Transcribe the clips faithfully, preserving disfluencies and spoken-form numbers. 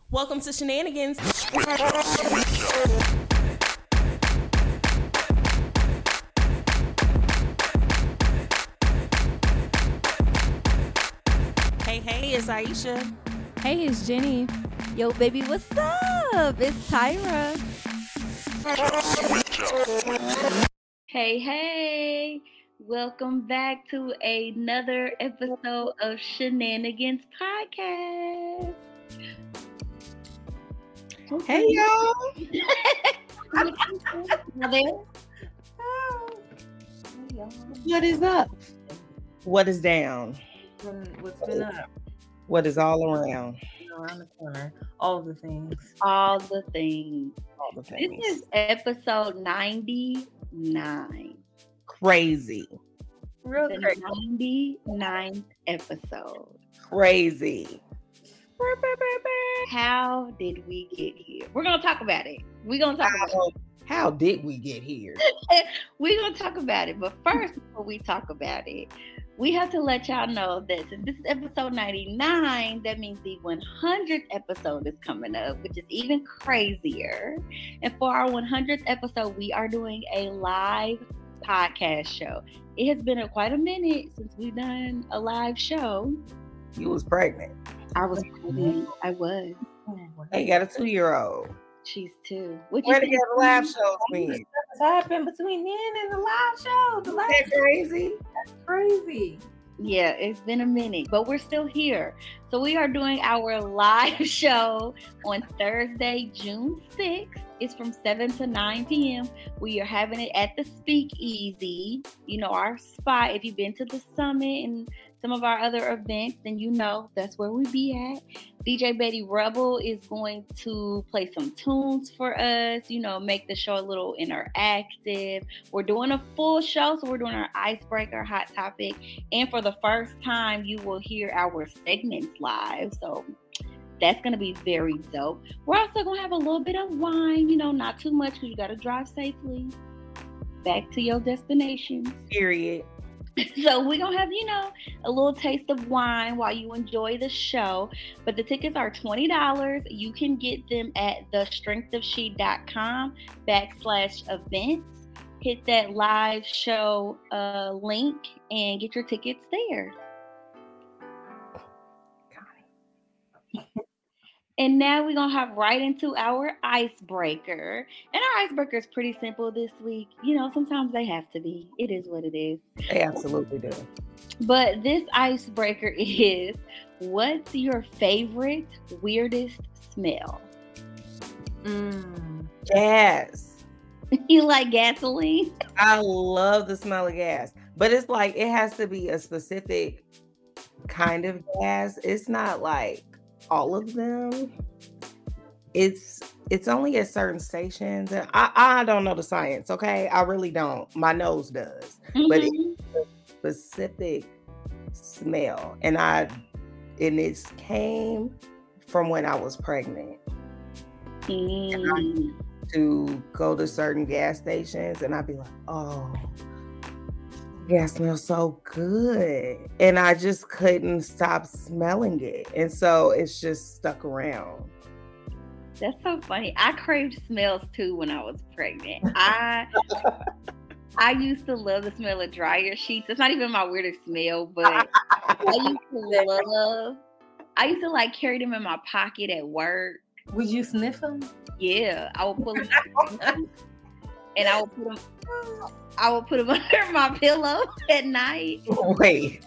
Welcome to Shenanigans. Hey, hey, it's Aisha. Hey, it's Jenny. Yo, baby, what's up? It's Tyra. Hey, hey. Welcome back to another episode of Shenanigans Podcast. Hey, y'all. What is up? What is down? What's been up? What is all around? Around the corner. All the things. All the things. All the things. This is episode ninety-nine. Crazy. Real The crazy. ninety-ninth episode. Crazy. How did we get here? We're going to talk about it. We're going to talk about it. How, how did we get here? We're going to talk about it. But first, before we talk about it, we have to let y'all know that since this is episode ninety-nine, that means the one hundredth episode is coming up, which is even crazier. And for our one hundredth episode, we are doing a live podcast show. It has been a, quite a minute since we've done a live show. You was pregnant. I was pregnant. I was. Hey, you got a two-year-old. She's two. Which Where is did the live shows been? What's happened between then and the live show? The live Is that crazy? That's crazy. Yeah, it's been a minute, but we're still here. So we are doing our live show on Thursday, June sixth. It's from seven to nine p.m. We are having it at the Speakeasy. You know, our spot. If you've been to the Summit and some of our other events, then you know that's where we be at. D J Betty Rebel is going to play some tunes for us, you know, make the show a little interactive. We're doing a full show, so we're doing our icebreaker, hot topic. And for the first time, you will hear our segments live. So that's going to be very dope. We're also going to have a little bit of wine, you know, not too much because you got to drive safely back to your destinations. Period. So we're going to have, you know, a little taste of wine while you enjoy the show. But the tickets are twenty dollars. You can get them at the strength of she dot com backslash events. Hit that live show uh, link and get your tickets there. And now we're going to hop right into our icebreaker. And our icebreaker is pretty simple this week. You know, sometimes they have to be. It is what it is. They absolutely do. But this icebreaker is, what's your favorite, weirdest smell? Mm. Gas. You like gasoline? I love the smell of gas. But it's like, it has to be a specific kind of gas. It's not like all of them. It's it's only at certain stations, and I, I don't know the science, okay? I really don't. My nose does. Mm-hmm. But it's a specific smell. And I and it came from when I was pregnant. Mm. To go to certain gas stations and I'd be like, oh, gas smells so good. And I just couldn't stop smelling it. And so it's just stuck around. That's so funny. I craved smells too when I was pregnant. I I used to love the smell of dryer sheets. It's not even my weirdest smell, but I used to love I used to like carry them in my pocket at work. Would you sniff them? Yeah, I would pull them and I would put them I would put them under my pillow at night. Wait.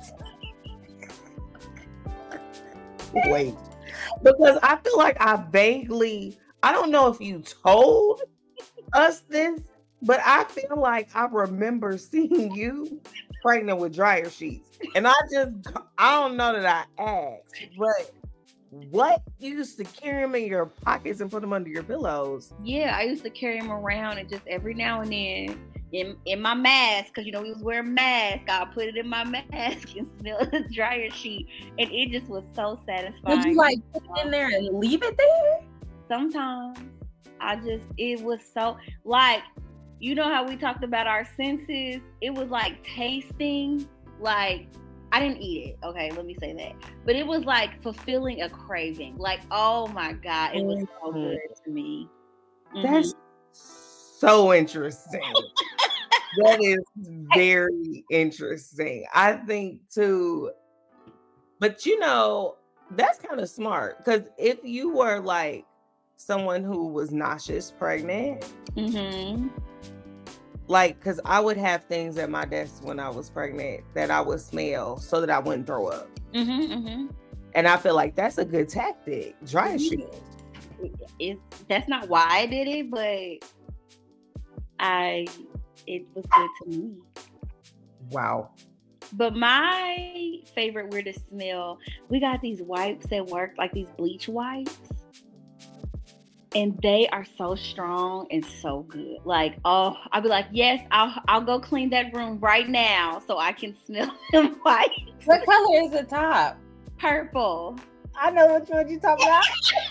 Wait. Because I feel like I vaguely, I don't know if you told us this, but I feel like I remember seeing you pregnant with dryer sheets. And I just, I don't know that I asked, but what? You used to carry them in your pockets and put them under your pillows? Yeah, I used to carry them around and just every now and then in, in my mask, because, you know, we was wearing masks, I put it in my mask and smell the dryer sheet. And it just was so satisfying. Would you like put it in there and leave it there? Sometimes I just, it was so, like, you know how we talked about our senses? It was like tasting, like, I didn't eat it. Okay, let me say that. But it was like fulfilling a craving. Like, oh my God, it was so Mhm. good to me. Mhm. That's so interesting. That is very interesting. I think too, but you know, that's kind of smart because if you were like someone who was nauseous pregnant, Mhm. like, because I would have things at my desk when I was pregnant that I would smell so that I wouldn't throw up. Mhm. Mhm. And I feel like that's a good tactic. Dry sheet. It's that's not why I did it, but I it was good to me. Wow. But my favorite weirdest smell, we got these wipes at work, like these bleach wipes. And they are so strong and so good. Like, oh, I'll be like, yes, I'll I'll go clean that room right now so I can smell them wipes. What color is the top? Purple. I know which one you're talking about.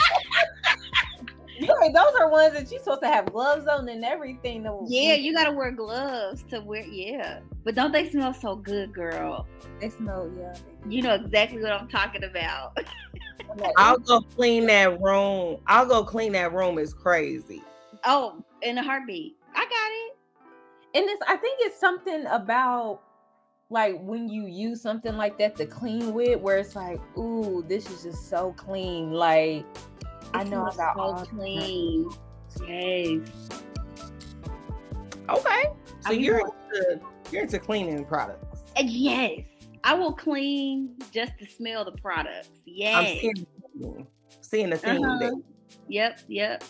You know, those are ones that you're supposed to have gloves on and everything. To, Yeah, you gotta wear gloves to wear. Yeah, but don't they smell so good, girl? They smell, yeah. You know exactly what I'm talking about. I'll go clean that room. I'll go clean that room is crazy. Oh, in a heartbeat. I got it. And it's, I think it's something about like when you use something like that to clean with, where it's like, ooh, this is just so clean. Like, I It know I smells got so all clean. Yes. Okay. So I you're know. into, you're into cleaning products. And yes, I will clean just to smell the products. I'm Yes. seeing, seeing the theme Uh-huh. there. Yep, yep.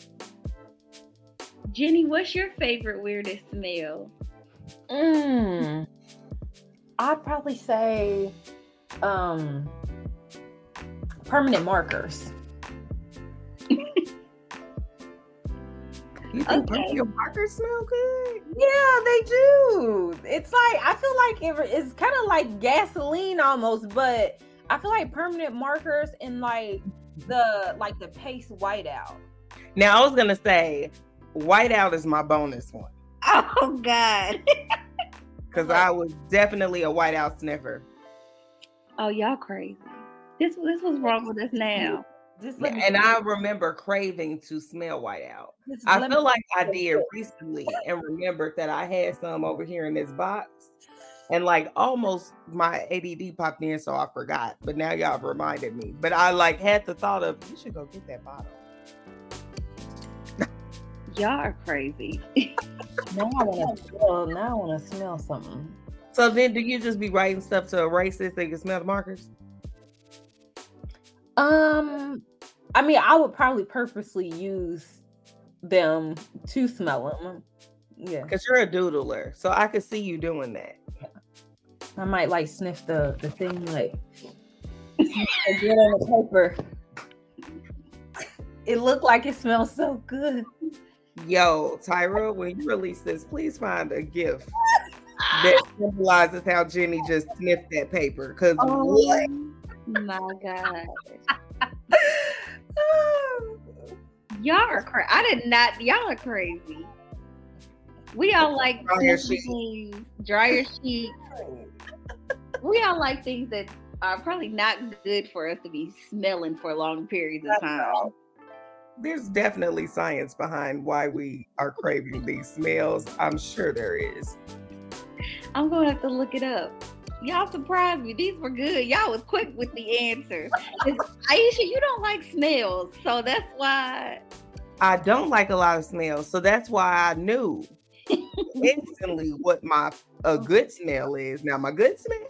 Jenny, what's your favorite weirdest smell? Mm, I'd probably say um permanent markers. You think Okay. your markers smell good? Yeah, they do. It's like I feel like it, it's kind of like gasoline almost, but I feel like permanent markers and like the like the paste whiteout. Now I was gonna say whiteout is my bonus one Oh God. because I was definitely a whiteout sniffer. Oh, y'all crazy. This this was wrong with us now. Just let me, And I remember craving to smell whiteout. just I let me- feel like I did recently and remembered that I had some over here in this box. And like almost my A D D popped in, so I forgot. But now y'all have reminded me. But I like had the thought of you should go get that bottle. Y'all are crazy. now I want to smell. Now I want to smell something. So then do you just be writing stuff to erase it so you can smell the markers? Um, I mean, I would probably purposely use them to smell them. Yeah, Because you're a doodler. So I could see you doing that. I might like sniff the the thing, like get on the paper. It looked like it smells so good. Yo, Tyra, when you release this, please find a gift that symbolizes how Jenny just sniffed that paper. Because what? My God. Y'all are crazy. I did not. Y'all are crazy. We all like Dryer things, dryer sheets. We all like things that are probably not good for us to be smelling for long periods of time. There's definitely science behind why we are craving these smells. I'm sure there is. I'm gonna have to look it up. Y'all surprised me. These were good. Y'all was quick with the answers. 'Cause, Aisha, you don't like smells, so that's why. I don't like a lot of smells, so that's why I knew instantly what my a good smell is. Now my good smell,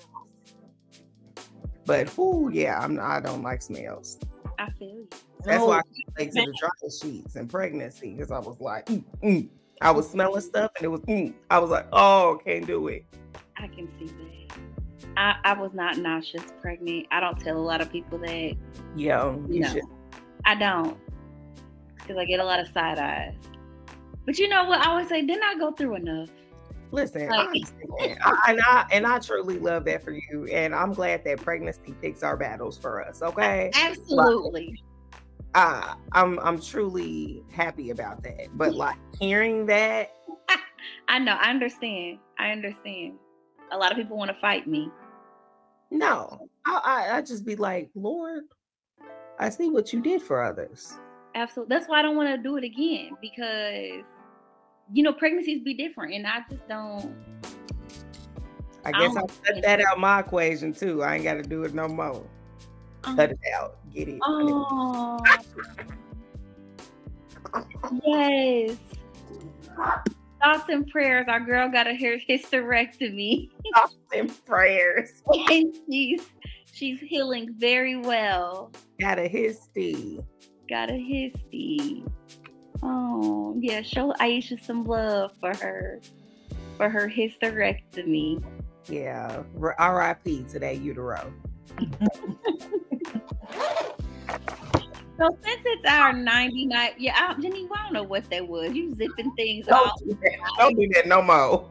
but whoo, yeah, I'm I don't like smells. I feel you. That's No. why I like to the dryer sheets and pregnancy because I was like, mm, mm. I was smelling stuff and it was, mm. I was like, oh, can't do it. I can see that. I, I was not nauseous pregnant. I don't tell a lot of people that. Yeah, you No. should. I don't. Because I get a lot of side eyes. But you know what? I always say, didn't I go through enough? Listen, Like- I understand. I, and I and I truly love that for you. And I'm glad that pregnancy picks our battles for us. Okay. Absolutely. Uh, I'm I'm truly happy about that. But like hearing that, I know. I understand. I understand. A lot of people want to fight me. No, I, I I just be like, Lord, I see what you did for others. Absolutely. That's why I don't want to do it again because, you know, pregnancies be different, and I just don't. I I guess don't I'll cut that out my equation too. I ain't got to do it no more. um, Cut it out. Get it. Oh, yes. Thoughts and prayers. Our girl got a hair hysterectomy. Thoughts and prayers. And she's she's healing very well. Got a histy. Got a histy. Oh, yeah. Show Aisha some love for her for her hysterectomy. Yeah. R I P to that utero. So since it's our ninety-nine, yeah, I, Jenny, I don't know what that was. You zipping things Don't off. do that, don't do that no more.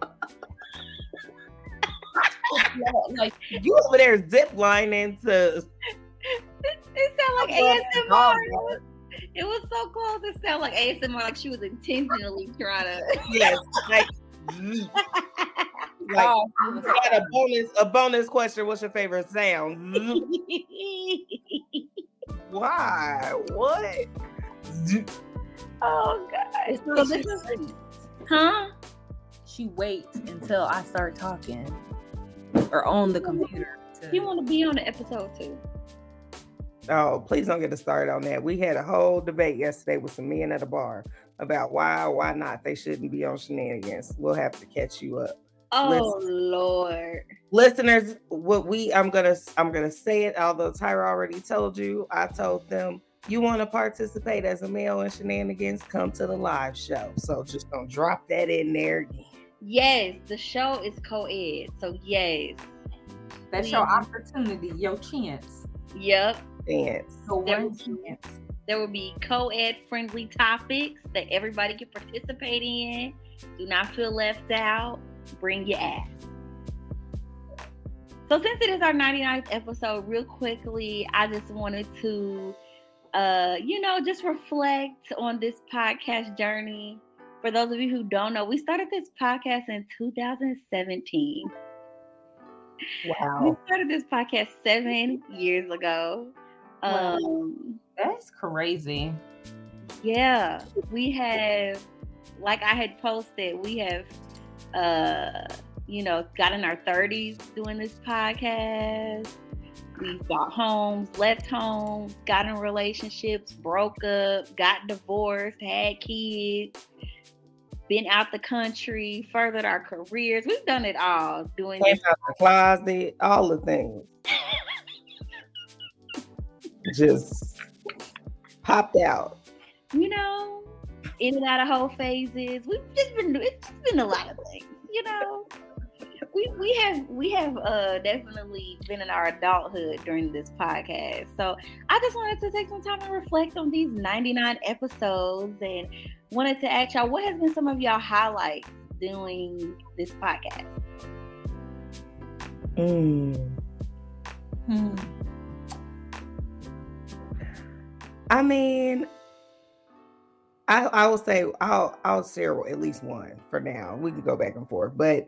Like you over there zip lining to. It, it sounded like A S M R. It was, it was so close. It sounded like A S M R, like she was intentionally trying to. Yes, like. Like, Oh, got a bonus, a bonus question. What's your favorite sound? Why? What? Oh God! So So this this is- is, huh? she waits until I start talking or on the computer. To... You want to be on the episode too? Oh, please don't get us started on that. We had a whole debate yesterday with some men at a bar about why or why not they shouldn't be on Shenanigans. We'll have to catch you up. Oh Listen. Lord! Listeners, what we I'm gonna I'm gonna say it, although Tyra already told you, I told them you want to participate as a male in Shenanigans, come to the live show. So just don't drop that in there again. Yes, the show is co-ed, so yes. That's your opportunity, your chance. Yep. Dance. So There one will be- chance. There will be co-ed friendly topics that everybody can participate in. Do not feel left out. Bring your ass. So since it is our ninety-ninth episode, real quickly, I just wanted to, uh, you know, just reflect on this podcast journey. For those of you who don't know, we started this podcast in two thousand seventeen. We Wow. started this podcast seven years ago. Wow. Um, That's crazy. yeah, we have, like I had posted, we have, uh, you know, got in our thirties doing this podcast. We bought homes, left homes, got in relationships, broke up, got divorced, had kids, been out the country, furthered our careers. We've done it all doing Came this. out the closet, all the things. Just popped out. You know, in and out of whole phases. We've just been it's just been a lot of things, you know. We we have we have uh definitely been in our adulthood during this podcast. So I just wanted to take some time and reflect on these ninety-nine episodes and wanted to ask y'all what has been some of y'all highlights doing this podcast. Mm. Hmm. I mean, I I will say I'll I'll share at least one for now. We can go back and forth, but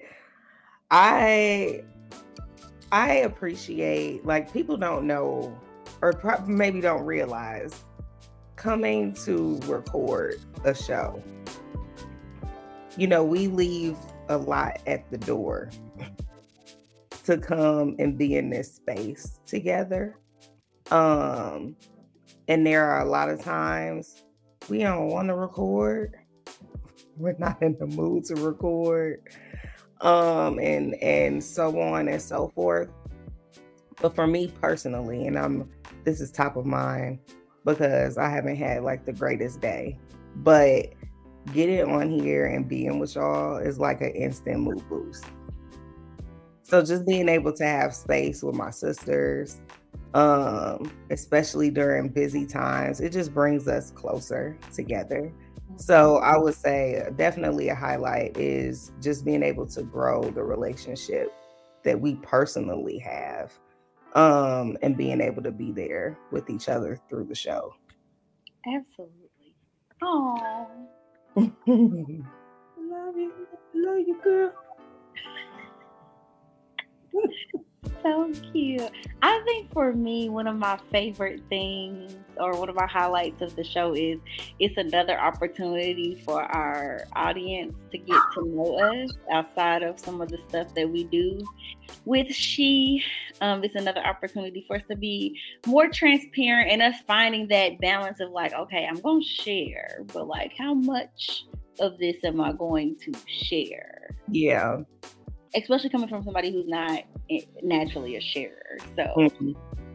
I I appreciate, like, people don't know or pro- maybe don't realize coming to record a show. You know, we leave a lot at the door to come and be in this space together. Um, and there are a lot of times we don't want to record. We're not in the mood to record. Um, and and so on and so forth. But for me personally, and I'm this is top of mind because I haven't had like the greatest day, but getting on here and being with y'all is like an instant mood boost. So just being able to have space with my sisters, um, especially during busy times, it just brings us closer together. So I would say definitely a highlight is just being able to grow the relationship that we personally have, um, and being able to be there with each other through the show. Absolutely. Oh. Love you, love you, girl. So cute. I think for me, one of my favorite things or one of our highlights of the show is it's another opportunity for our audience to get to know us outside of some of the stuff that we do with She. Um, it's another opportunity for us to be more transparent and us finding that balance of like, okay, I'm going to share, but like, how much of this am I going to share? Yeah. Especially coming from somebody who's not naturally a sharer. So, mm-hmm.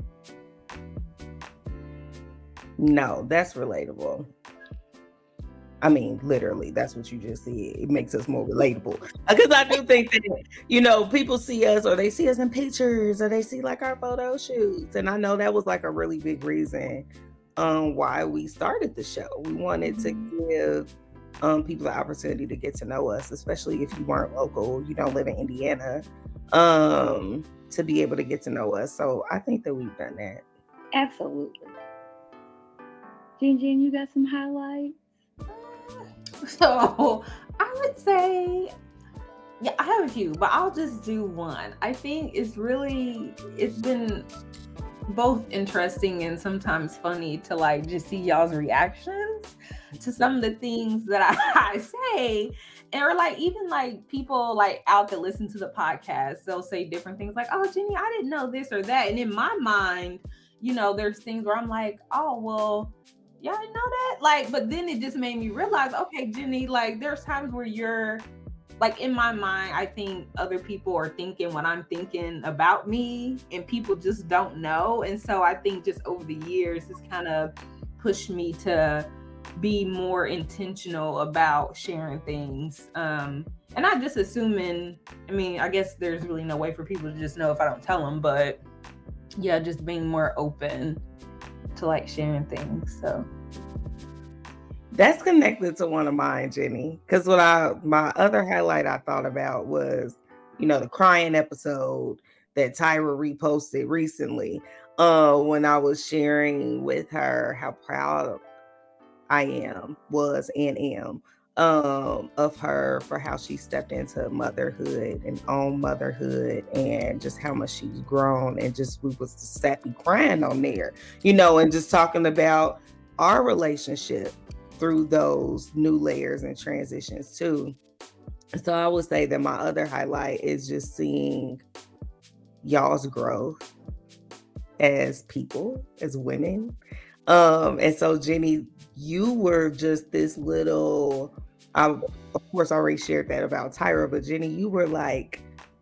No, that's relatable. I mean, literally, that's what you just said. It makes us more relatable. Because I do think that, you know, people see us or they see us in pictures or they see like our photo shoots. And I know that was like a really big reason um, why we started the show. We wanted to give Um, people the opportunity to get to know us, especially if you weren't local, you don't live in Indiana, um, to be able to get to know us. So I think that we've done that. Absolutely. Jen Jen, you got some highlights? So I would say, yeah, I have a few, but I'll just do one. I think it's really, it's been both interesting and sometimes funny to like just see y'all's reactions to some of the things that I, I say, and or like even like people like out that listen to the podcast, they'll say different things like, oh Jenny, I didn't know this or that, and in my mind, you know, there's things where I'm like, oh well, y'all didn't know that, like, but then it just made me realize, okay Jenny, like there's times where you're like, in my mind, I think other people are thinking what I'm thinking about me, and people just don't know. And so I think just over the years, it's kind of pushed me to be more intentional about sharing things. Um, and not just assuming, I mean, I guess there's really no way for people to just know if I don't tell them, but yeah, just being more open to like sharing things. So. That's connected to one of mine, Jenny. Because what I my other highlight I thought about was, you know, the crying episode that Tyra reposted recently. Uh, when I was sharing with her how proud I am, was and am, um, of her for how she stepped into motherhood and own motherhood, and just how much she's grown, and just we was sat and crying on there, you know, and just talking about our relationship through those new layers and transitions too. So I would say that my other highlight is just seeing y'all's growth as people, as women. Um, and so Jenny, you were just this little, I of course already shared that about Tyra, but Jenny, you were like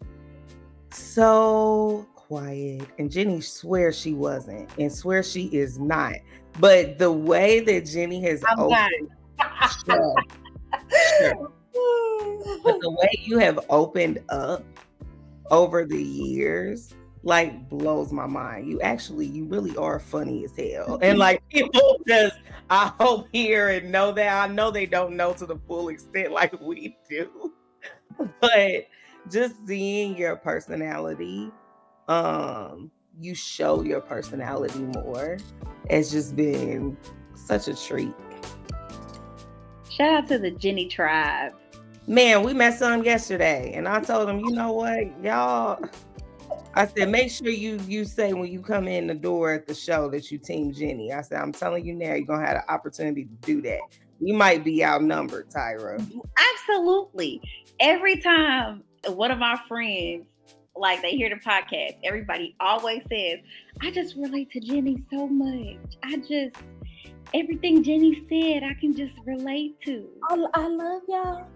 so quiet, and Jenny swears she wasn't and swears she is not. But the way that Jenny has I'm opened, sure, sure. But the way you have opened up over the years, like, blows my mind. You actually, you really are funny as hell. And like, people just, I hope, hear and know that. I know they don't know to the full extent like we do. But just seeing your personality, um, you show your personality more. It's just been such a treat. Shout out to the Jenny tribe. Man, we met some yesterday, and I told them, you know what, y'all, I said, make sure you you say when you come in the door at the show that you team Jenny. I said, I'm telling you now, you're going to have an opportunity to do that. You might be outnumbered, Tyra. Absolutely. Every time one of my friends, like, they hear the podcast, everybody always says, I just relate to Jenny so much. I just, everything Jenny said, I can just relate to. I, I love y'all.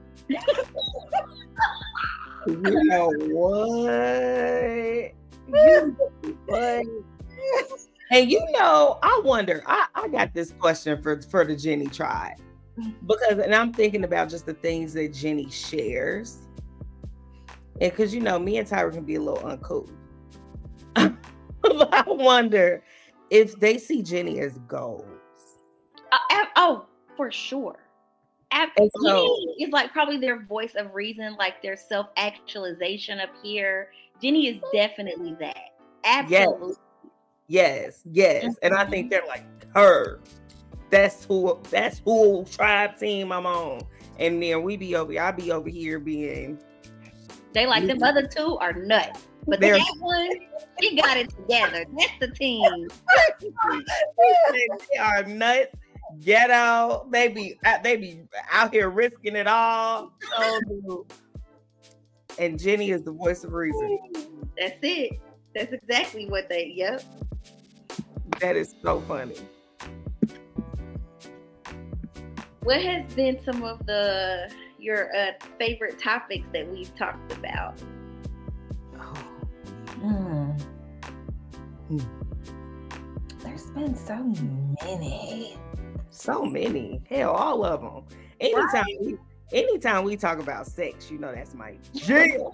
You know what? You what? And you know, I wonder, I, I got this question for, for the Jenny tribe. Because, and I'm thinking about just the things that Jenny shares. And because, you know, me and Tyra can be a little uncouth. But I wonder if they see Jenny as goals. Uh, oh, for sure. And so, Jenny is like probably their voice of reason, like their self-actualization up here. Jenny is definitely that. Absolutely. Yes, yes. yes. And I think they're like, her. That's who, that's who tribe team I'm on. And then we be over, I be over here being. They like them other two are nuts. But They're- that one, she got it together. That's the team. They are nuts, ghetto. They be uh, they be out here risking it all. So do. And Jenny is the voice of reason. That's it. That's exactly what they. Yep. That is so funny. What has been some of the your uh, favorite topics that we've talked about? Hmm. There's been so many. So many. Hell, all of them. Anytime we anytime we talk about sex, you know that's my jam.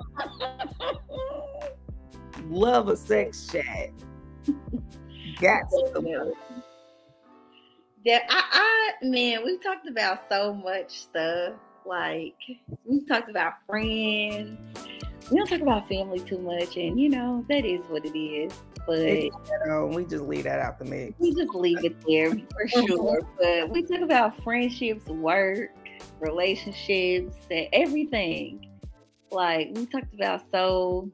Love a sex chat. Got to. Yeah, I, I, man, we've talked about so much stuff. Like, we've talked about friends. We don't talk about family too much, and you know that is what it is. But You know, we just leave that out the mix. we just leave it there for sure. But we talk about friendships, work, relationships, and everything. Like, we talked about so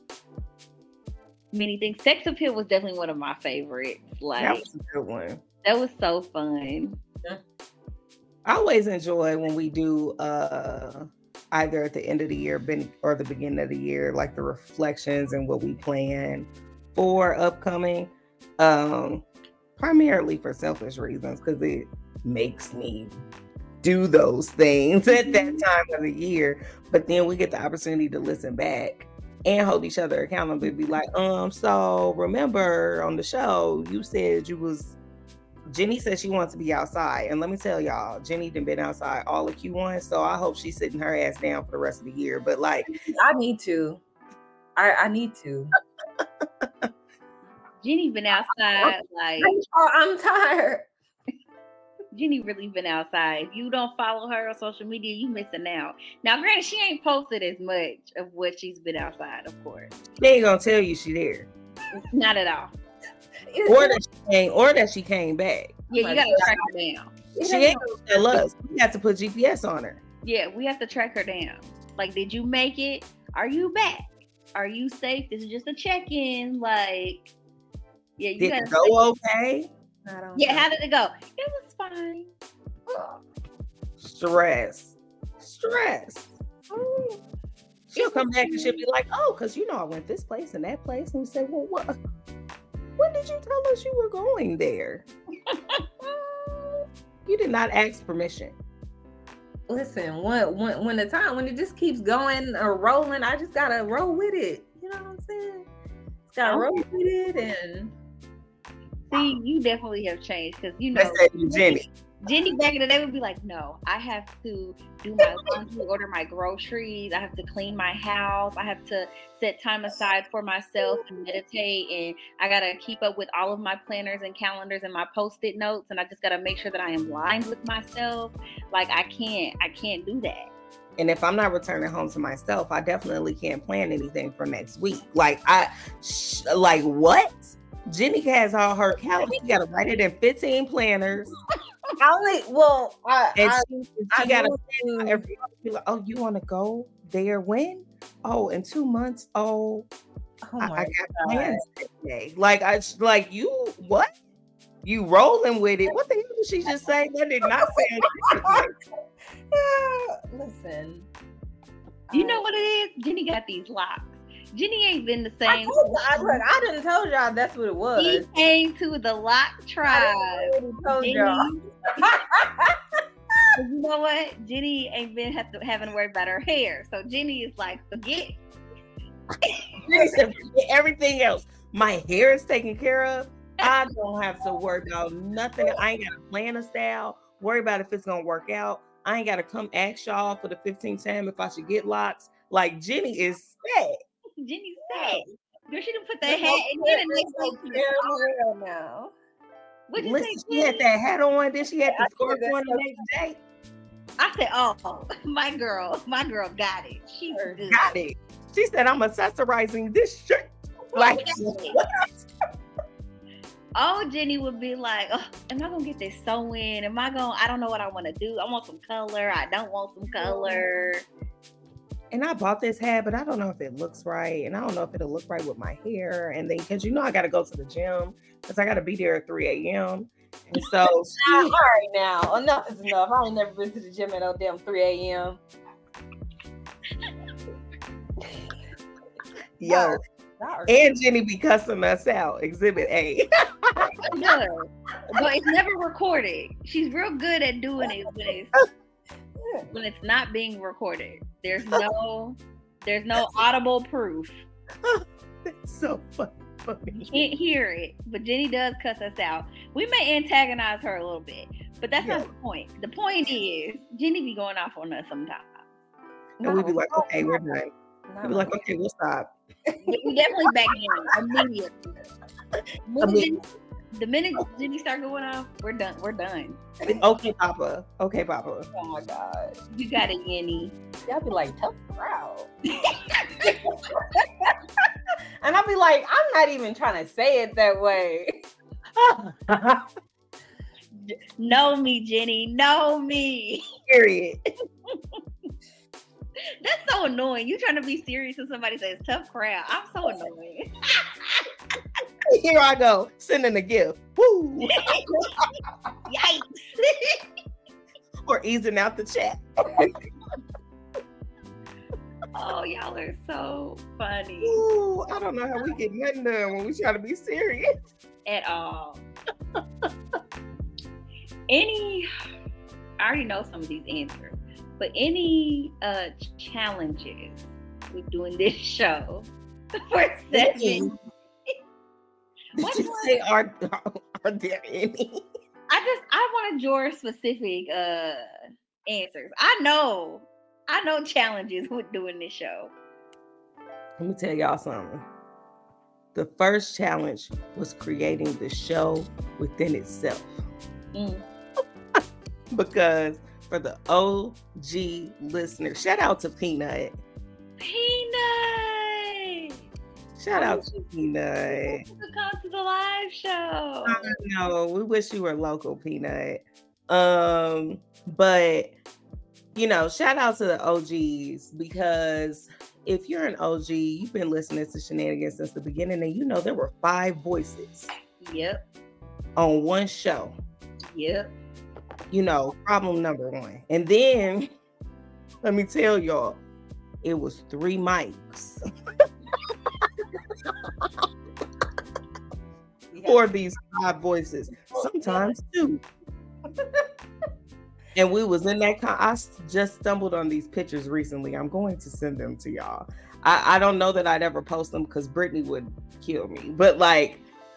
many things. Sex appeal was definitely one of my favorites. Like, That was a good one. that was so fun. I always enjoy when we do uh either at the end of the year ben- or the beginning of the year, like the reflections and what we plan for upcoming. Um, primarily for selfish reasons, because it makes me do those things at that time of the year. But then we get the opportunity to listen back and hold each other accountable and be like, um, so remember on the show, you said you was Jenny said she wants to be outside. And let me tell y'all, Jenny done been outside all of Q one. So I hope she's sitting her ass down for the rest of the year. But like, I need to. I, I need to. Jenny been outside, like Oh, I'm tired. Jenny really been outside. If you don't follow her on social media, you missing out. Now, granted, she ain't posted as much of what she's been outside, of course. they ain't gonna tell you she there. Not at all. Or that she came, or that she came back. Yeah, you gotta track her down. She ain't gonna tell us. We have to put G P S on her. Yeah, we have to track her down. Like, did you make it? Are you back? Are you safe? This is just a check-in. Like, yeah, you Did gotta it go okay? I don't Yeah, know. how did it go? It was fine. Stress. Stress. Oh. She'll come back and she'll be like, oh, because you know I went this place and that place. And we say, well, what? When did you tell us you were going there? You did not ask permission. Listen, when, when when the time when it just keeps going or rolling, I just gotta roll with it. You know what I'm saying? Just gotta roll with it and See, you definitely have changed because you know That's that new Jenny. Jenny back in the day would be like, no, I have to do my laundry, order my groceries. I have to clean my house. I have to set time aside for myself and meditate. And I got to keep up with all of my planners and calendars and my post-it notes. And I just got to make sure that I am aligned with myself. Like, I can't, I can't do that. And if I'm not returning home to myself, I definitely can't plan anything for next week. Like, I, sh- like, what? Jenny has all her calendar. You got to write it in fifteen planners. I only well I And I, she, I she got to moved to- every be like, oh, you want to go there when? Oh, in two months. Oh, oh I, my I got God. plans that day. Like, I like you. What? You rolling with it? What the hell did she just say? That did not sound. Yeah, listen. You know what it is? Jenny got these locks. Jenny ain't been the I same. told you, I, look, I didn't tell y'all that's what it was. He came to the lock I tribe. already told y'all. Jenny, you know what? Jenny ain't been have to, having to worry about her hair. So Jenny is like, forget. Jenny said, "Forget everything else. My hair is taken care of. I don't have to worry about nothing. I ain't got to plan a style. Worry about if it's gonna work out. I ain't got to come ask y'all for the fifteenth time if I should get locks. Like, Jenny is sad. Jenny said, girl, she didn't put that hat in here the next day. to the store. now. What'd you Listen, say, she had Jenny? that hat on. Then she had the I scarf said on the that's next day. I said, oh, my girl, my girl got it. She's good. Got it. She said, I'm accessorizing this shirt. Like, what? Oh, Jenny would be like, oh, am I gonna get this sewn in? Am I gonna, I don't know what I want to do. I want some color. I don't want some color. and I bought this hat, but I don't know if it looks right, and I don't know if it'll look right with my hair. And then, because you know, I got to go to the gym because I got to be there at three a.m. And so, Nah, all right now, enough is enough. I ain't never been to the gym at no damn three a.m. yo, and Jenny be cussing us out. Exhibit A. Yeah, but it's never recorded. She's real good at doing it when it's when it's not being recorded. There's no there's no audible proof. That's so funny. You can't hear it, but Jenny does cuss us out. We may antagonize her a little bit, but that's yeah. not the point. The point is Jenny be going off on us sometimes. And no, we be like, okay, we're done. No. We be like, okay, we'll stop. We definitely back in immediately. Immediately. The minute Jenny start going off, we're done. We're done. Okay, Papa. Okay, Papa. Oh my God. You got it, Yenny. Y'all be like, tough crowd. And I'll be like, I'm not even trying to say it that way. Know me, Jenny. Know me. Period. That's so annoying. You trying to be serious and somebody says tough crowd. I'm so annoying. Here I go, sending a gift. Woo! Yikes! Or easing out the chat. Oh, y'all are so funny. Ooh, I don't know how we get nothing done when we try to be serious. At all. Any, I already know some of these answers, but any uh, challenges with doing this show for seven? Did you say, are, are there any? I just, I wanted your specific uh, answers. I know, I know challenges with doing this show. Let me tell y'all something. The first challenge was creating the show within itself. Mm. Because for the O G listeners, shout out to Peanut. Peanut! Shout out to Peanut. Come to the live show. I know. We wish you were local, Peanut. Um, but you know, shout out to the O Gs, because if you're an O G, you've been listening to Shenanigans since the beginning, and you know there were five voices. Yep. On one show. Yep. You know, problem number one. And then let me tell y'all, it was three mics. For these five voices, sometimes two. And we was in that con- I just stumbled on these pictures recently. I'm going to send them to y'all. I, I don't know that I'd ever post them because Brittany would kill me, but like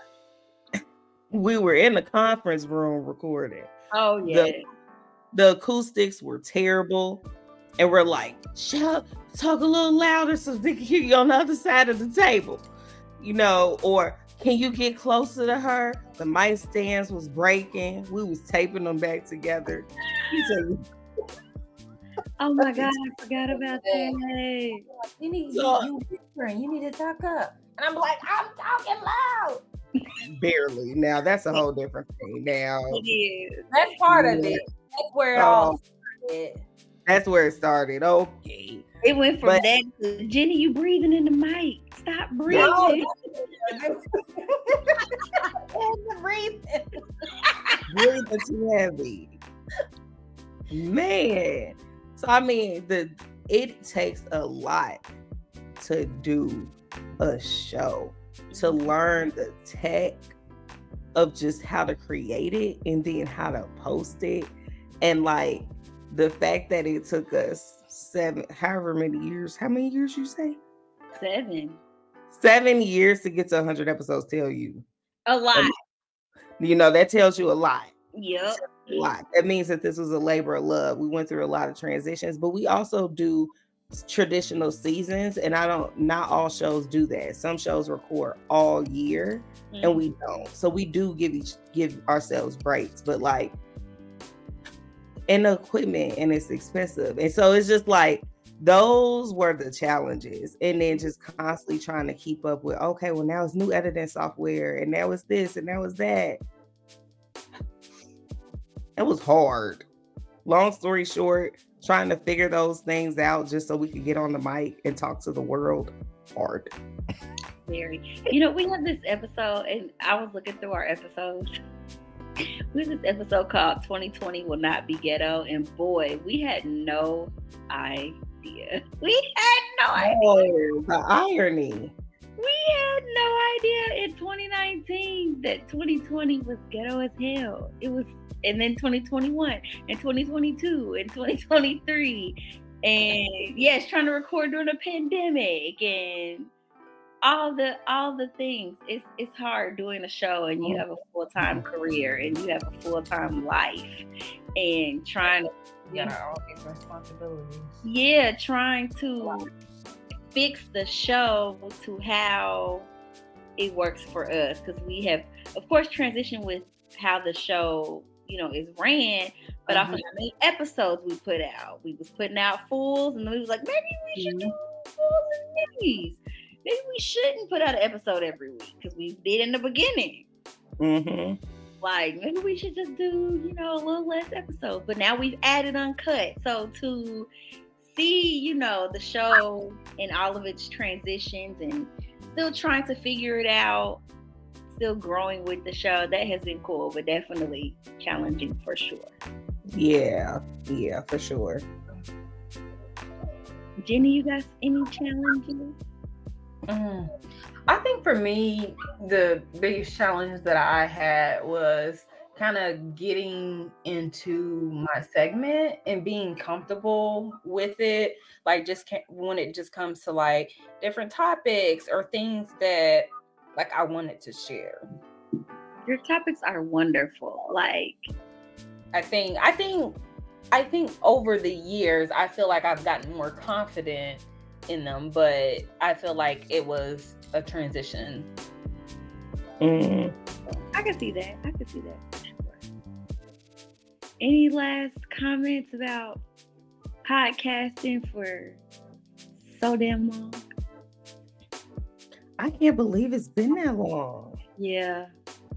we were in the conference room recording. Oh yeah. The, the acoustics were terrible, and we're like, shout, talk a little louder so they can hear you on the other side of the table, you know, or can you get closer to her? The mic stands was breaking. We was taping them back together. Oh my God, I forgot about that. You need, so, you, you, you need to talk up. And I'm like, I'm talking loud. Barely. Now that's a whole different thing. Now it is. That's part of it. That's where it uh, all started. That's where it started. Okay. It went from but, that to Jenny, you breathing in the mic. Stop breathing. No. breathing. Breathing too heavy. Man. So I mean, the it takes a lot to do a show, to learn the tech of just how to create it and then how to post it. And like the fact that it took us seven, however many years, how many years you say? Seven. Seven years to get to one hundred episodes tell you. A lot. Um, you know, that tells you a lot. Yep. A lot. That means that this was a labor of love. We went through a lot of transitions, but we also do traditional seasons, and I don't, not all shows do that. Some shows record all year, mm-hmm. and we don't. So we do give each, give ourselves breaks, but like, and the equipment, and it's expensive. And so it's just like, those were the challenges. And then just constantly trying to keep up with, okay, well now it's new editing software, and now it's this, and now it's that. It was hard. long story short, trying to figure those things out just so we could get on the mic and talk to the world. Hard. Very. You know, we have this episode, and I was looking through our episodes. We have this episode called twenty twenty Will Not Be Ghetto, and boy, we had no idea. We had no idea. Oh, the irony. We had no idea in twenty nineteen that twenty twenty was ghetto as hell. It was, and then twenty twenty-one and twenty twenty-two and twenty twenty-three. And yes, trying to record during a pandemic and all the all the things. It's it's hard doing a show and you have a full-time career and you have a full-time life and trying to You got all these responsibilities. yeah, trying to fix the show to how it works for us, because we have, of course, transitioned with how the show, you know, is ran, but Mhm. also how many episodes we put out. We was putting out fulls, and then we was like, maybe we should do fulls and minis. Maybe we shouldn't put out an episode every week because we did in the beginning. Mm-hmm. Like, maybe we should just do, you know, a little less episodes. But now we've added uncut. So to see, you know, the show and all of its transitions and still trying to figure it out, still growing with the show, that has been cool, but definitely challenging for sure. Yeah, yeah, for sure. Jenny, you got any challenges? Mm. I think for me, the biggest challenge that I had was kind of getting into my segment and being comfortable with it. Like just can when it just comes to like different topics or things that like I wanted to share. Your topics are wonderful. Like, I think, I think, I think over the years, I feel like I've gotten more confident in them, but I feel like it was a transition. Mm. I can see that. I can see that. Any last comments about podcasting for so damn long? I can't believe it's been that long. Yeah.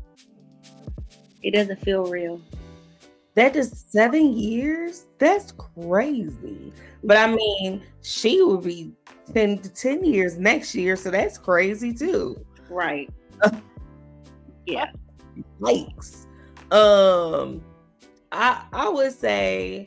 It doesn't feel real. That is seven years? That's crazy. But I mean, she will be ten to ten years next year, so that's crazy too. Right. Yeah. Yikes. Um, I I would say,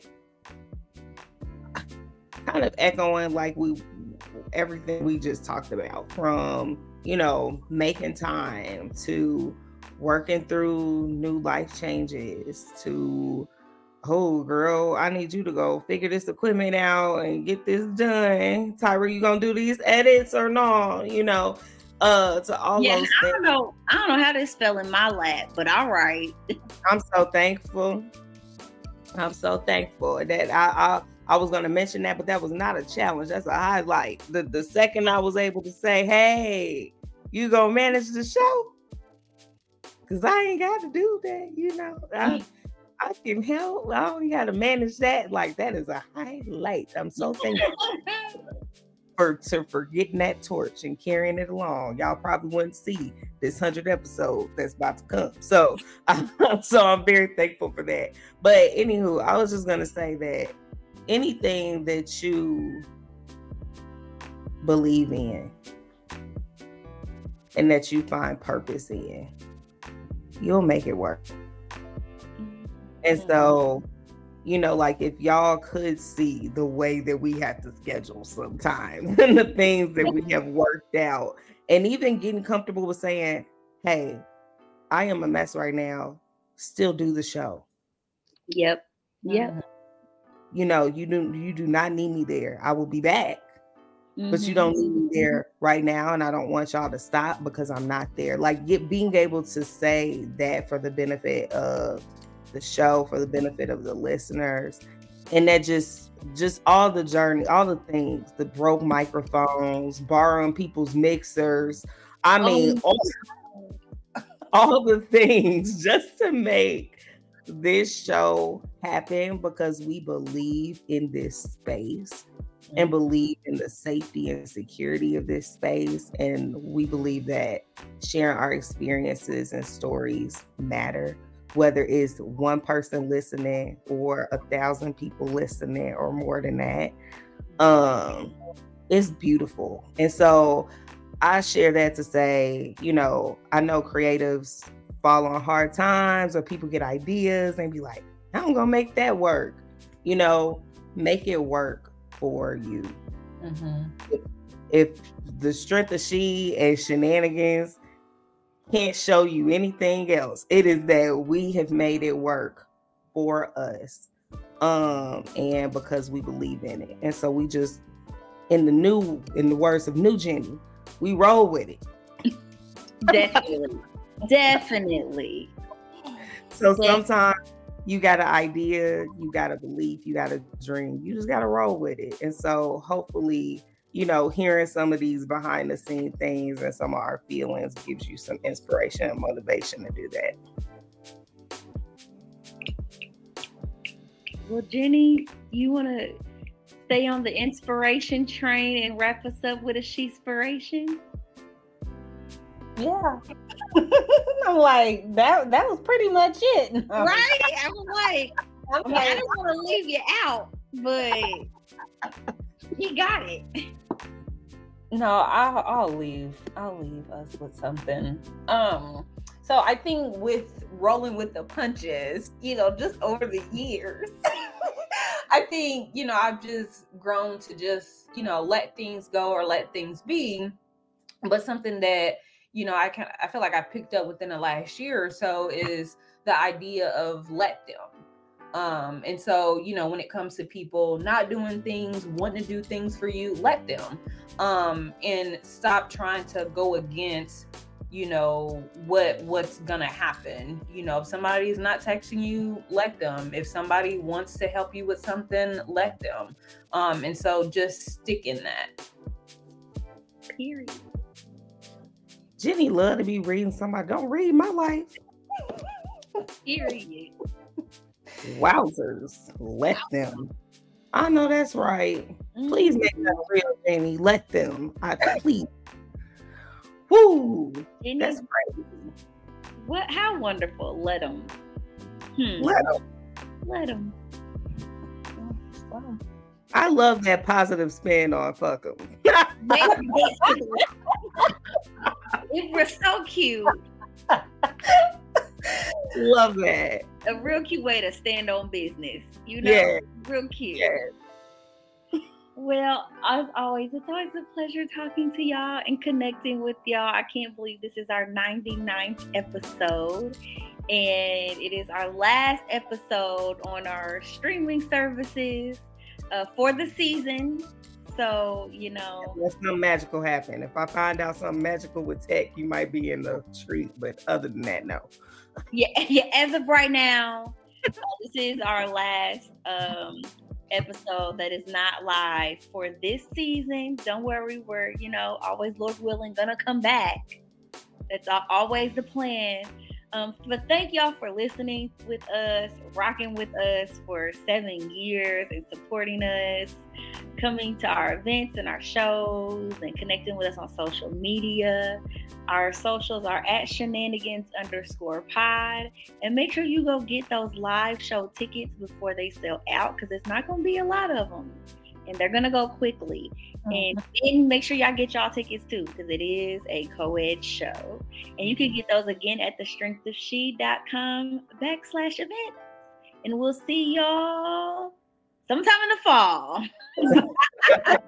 kind of echoing like we everything we just talked about, from you know making time to working through new life changes to, oh girl, I need you to go figure this equipment out and get this done. Tyra, you gonna do these edits or no? You know, uh, to all Yeah, those I things. don't know. I don't know how this fell in my lap, but all right. I'm so thankful. I'm so thankful that I, I I was gonna mention that, but that was not a challenge. That's a highlight. The the second I was able to say, hey, you gonna manage the show? Cause I ain't got to do that, you know. I, I can help. I don't got to manage that. Like that is a highlight. I'm so thankful for to for getting that torch and carrying it along. Y'all probably wouldn't see this hundred episode that's about to come. So, so I'm very thankful for that. But anywho, I was just gonna say that anything that you believe in and that you find purpose in, you'll make it work. And so, you know, like if y'all could see the way that we have to schedule sometimes and the things that we have worked out, and even getting comfortable with saying, hey, I am a mess right now, still do the show. Yep. Yep. You know, you do you do not need me there. I will be back. Mm-hmm. But you don't need me there right now, and I don't want y'all to stop because I'm not there. Like get, being able to say that for the benefit of the show, for the benefit of the listeners, and that just just all the journey, all the things, the broke microphones, borrowing people's mixers. I mean, Oh. all, all the things just to make this show happen because we believe in this space and believe in the safety and security of this space. And we believe that sharing our experiences and stories matter. whether it's one person listening or a thousand people listening or more than that. Um, it's beautiful. And so I share that to say, you know, I know creatives fall on hard times or people get ideas and be like, I'm gonna make that work. You know, make it work for you. Mm-hmm. If, if the strength of she and shenanigans can't show you anything else, it is that we have made it work for us. Um, and because we believe in it. And so we just, in the new, in the words of New Jenny, we roll with it. Definitely. Definitely. So sometimes you got an idea, you got a belief, you got a dream, you just got to roll with it. And so hopefully, you know, hearing some of these behind the scene things and some of our feelings gives you some inspiration and motivation to do that. Well, Jenny, you want to stay on the inspiration train and wrap us up with a she's-spiration? Yeah. I'm like, that that was pretty much it. No. Right? I'm like, I, mean, I don't want to leave you out, but you got it. No, I'll, I'll leave. I'll leave us with something. Um, so I think with rolling with the punches, you know, just over the years, I think, you know, I've just grown to just, you know, let things go or let things be. But something that, you know, I can I feel like I picked up within the last year or so is the idea of let them. Um, and so, you know, when it comes to people not doing things, wanting to do things for you, let them. Um, and stop trying to go against, you know, what what's gonna happen. You know, if somebody is not texting you, let them. If somebody wants to help you with something, let them. Um, and so just stick in that. Period. Jenny love to be reading somebody. Don't read my life. Period. Wowzers. Let them. I know that's right. Please make that real, Jenny. Let them. I please. Woo. Jenny, that's crazy. What? How wonderful. Let them. Hmm. Let them. Let them. Wow. I love that positive spin on fuck them. It was so cute. Love that. A real cute way to stand on business. You know, yeah. Real cute. Yeah. Well, as always, it's always a pleasure talking to y'all and connecting with y'all. I can't believe this is our ninety-ninth episode. And it is our last episode on our streaming services uh, for the season. So, you know. Let something magical happen. If I find out something magical with tech, you might be in the treat. But other than that, no. Yeah, yeah. As of right now, uh, this is our last um, episode that is not live for this season. Don't worry, we're, you know, always, Lord willing, gonna come back. That's always the plan. Um, but thank y'all for listening with us, rocking with us for seven years and supporting us, coming to our events and our shows and connecting with us on social media. Our socials are at shenanigans underscore pod. And make sure you go get those live show tickets before they sell out, because it's not going to be a lot of them. And they're going to go quickly. Mm-hmm. And then make sure y'all get y'all tickets too, because it is a co-ed show. And you can get those again at the strength of she dot com backslash events. And we'll see y'all sometime in the fall.